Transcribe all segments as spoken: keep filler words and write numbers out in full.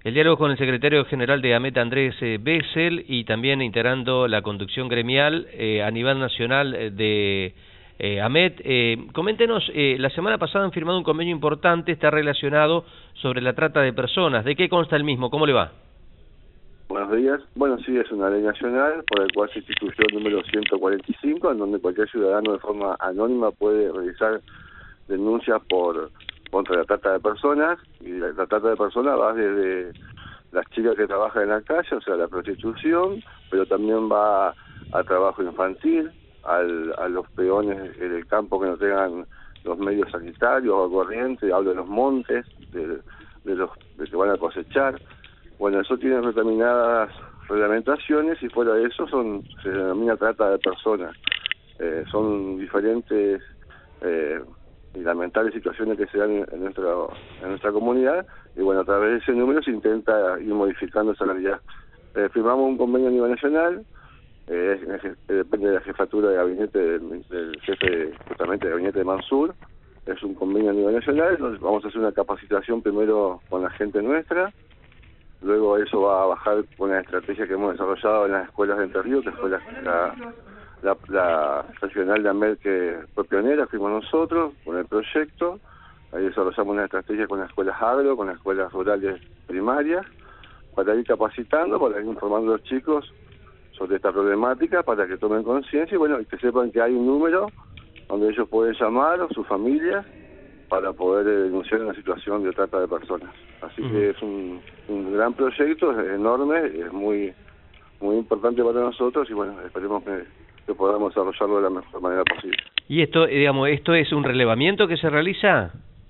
El diálogo con el secretario general de AMET, Andrés eh, Bessel, y también integrando la conducción gremial eh, a nivel nacional eh, de eh, AMET. Eh, coméntenos, eh, la semana pasada han firmado un convenio importante, está relacionado sobre la trata de personas. ¿De qué consta el mismo? ¿Cómo le va? Buenos días. Bueno, sí, es una ley nacional por la cual se instituyó el número ciento cuarenta y cinco, en donde cualquier ciudadano de forma anónima puede realizar denuncias por contra la trata de personas, y la, la trata de personas va desde las chicas que trabajan en la calle, o sea, la prostitución, pero también va al trabajo infantil, al, a los peones en el campo que no tengan los medios sanitarios o corriente, hablo de los montes, de, de los de que van a cosechar. Bueno, eso tiene determinadas reglamentaciones y fuera de eso son se denomina trata de personas. Eh, son diferentes eh, y lamentables situaciones que se dan en, en nuestra en nuestra comunidad, y bueno, a través de ese número se intenta ir modificando esa realidad. Eh, firmamos un convenio a nivel nacional, eh, es, es, depende de la jefatura de gabinete del, del jefe justamente de gabinete de Mansur. Es un convenio a nivel nacional, entonces vamos a hacer una capacitación primero con la gente nuestra. Luego eso va a bajar con una estrategia que hemos desarrollado en las escuelas de Entre Ríos, que fue la, la, la, la regional de AMET que fue pionera, fuimos nosotros con el proyecto. Ahí desarrollamos una estrategia con las escuelas agro, con las escuelas rurales primarias, para ir capacitando, para ir informando a los chicos sobre esta problemática, para que tomen conciencia y bueno, y que sepan que hay un número donde ellos pueden llamar, o sus familias, para poder eh, denunciar una situación de trata de personas. Así uh-huh. que es un, un gran proyecto, es enorme, es muy muy importante para nosotros y bueno, esperemos que, que podamos desarrollarlo de la mejor manera posible. ¿Y esto, digamos, esto es un relevamiento que se realiza?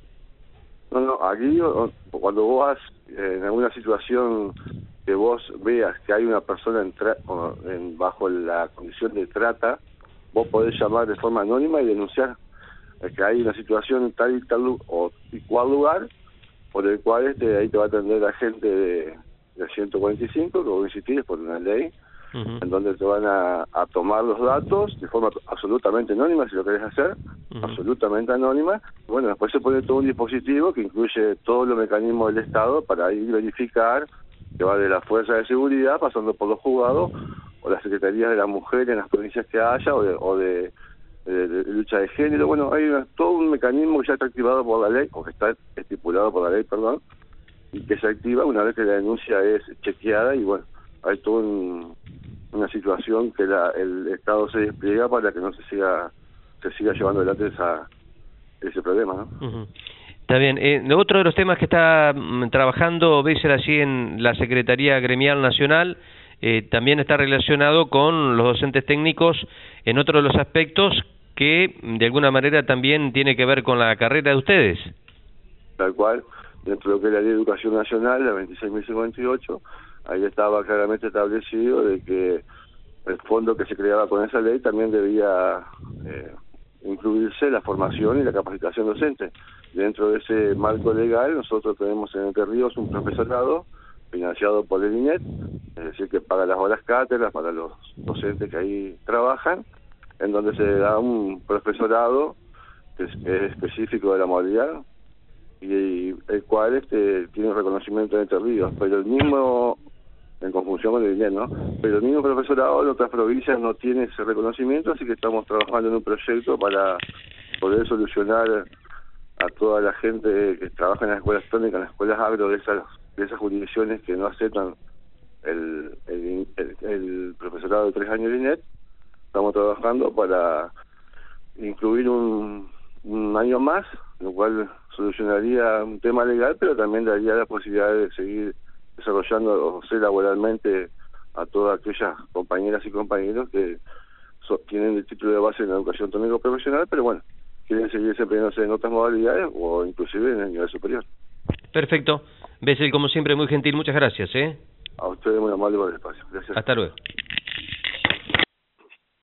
No, no, aquí cuando vos vas eh, en alguna situación que vos veas que hay una persona en tra en, bajo la condición de trata, vos podés llamar de forma anónima y denunciar que hay una situación en tal y tal o y cual lugar, por el cual este ahí te va a atender la gente de, de ciento cuarenta y cinco, que vos insistís, por una ley, uh-huh. en donde te van a, a tomar los datos de forma absolutamente anónima, si lo querés hacer, uh-huh. absolutamente anónima. Bueno, después se pone todo un dispositivo que incluye todos los mecanismos del Estado para ir verificar, que va de la Fuerza de Seguridad, pasando por los juzgados, o las Secretarías de la Mujer en las provincias que haya, o de, o de De, de, de lucha de género. Bueno, hay una, todo un mecanismo que ya está activado por la ley, o que está estipulado por la ley, perdón, y que se activa una vez que la denuncia es chequeada, y bueno, hay toda un, una situación que la, el Estado se despliega para que no se siga se siga llevando adelante esa, ese problema, ¿no? Uh-huh. Está bien. Eh, otro de los temas que está mm, trabajando Bessel allí en la Secretaría Gremial Nacional eh, también está relacionado con los docentes técnicos en otro de los aspectos que de alguna manera también tiene que ver con la carrera de ustedes. Tal cual, dentro de lo que es la Ley de Educación Nacional, la veintiséis mil cincuenta y ocho, ahí estaba claramente establecido de que el fondo que se creaba con esa ley también debía eh, incluirse la formación y la capacitación docente. Dentro de ese marco legal, nosotros tenemos en Entre Ríos un profesorado financiado por el I N E T, es decir, que paga las horas cátedras para los docentes que ahí trabajan, en donde se da un profesorado que es, es específico de la modalidad y, y el cual este tiene un reconocimiento en Entre Ríos, pero el mismo, en conjunción con el I N E T, ¿no? Pero el mismo profesorado en otras provincias no tiene ese reconocimiento, así que estamos trabajando en un proyecto para poder solucionar a toda la gente que trabaja en las escuelas técnicas, en las escuelas agro de esas, de esas jurisdicciones que no aceptan el, el, el, el profesorado de tres años de I N E T. Estamos trabajando para incluir un, un año más, lo cual solucionaría un tema legal, pero también daría la posibilidad de seguir desarrollando o ser laboralmente a todas aquellas compañeras y compañeros que so, tienen el título de base en la educación técnico profesional, pero bueno, quieren seguir desempeñándose en otras modalidades o inclusive en el nivel superior. Perfecto. Bessel, como siempre, muy gentil. Muchas gracias, ¿eh? A ustedes muy amable por el espacio. Gracias. Hasta luego.